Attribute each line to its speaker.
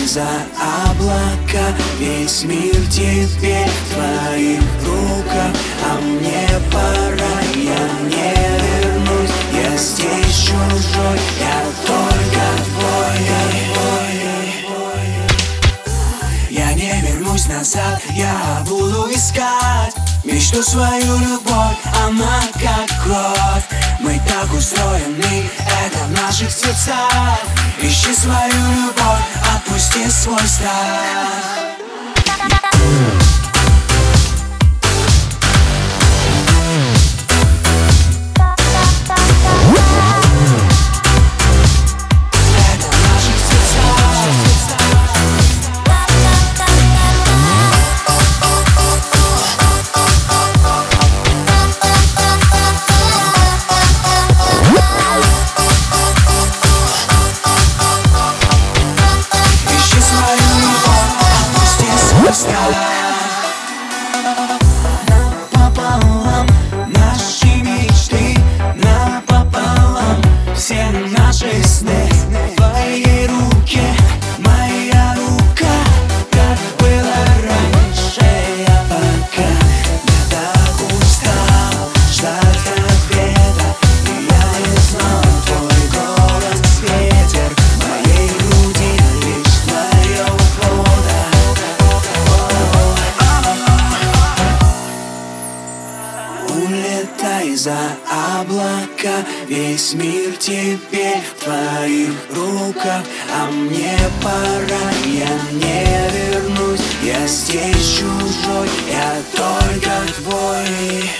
Speaker 1: за облака. Весь мир теперь в твоих руках, а мне пора, я не вернусь. Я здесь чужой, я только твой. Я не вернусь назад, я буду искать мечту, свою любовь, она как кровь. Мы так устроены, это в наших сердцах. Ищи свою любовь, отпусти свой страх. Напополам наши мечты, напополам все наши сны. В твоей руке моя рука, как было раньше. Я пока так устал ждать ответа, и я не знал твой голос, ветер в моей груди, лишь твоего хода. Улетай за облака, весь мир теперь в твоих руках, а мне пора, я не вернусь. Я здесь чужой, я только твой.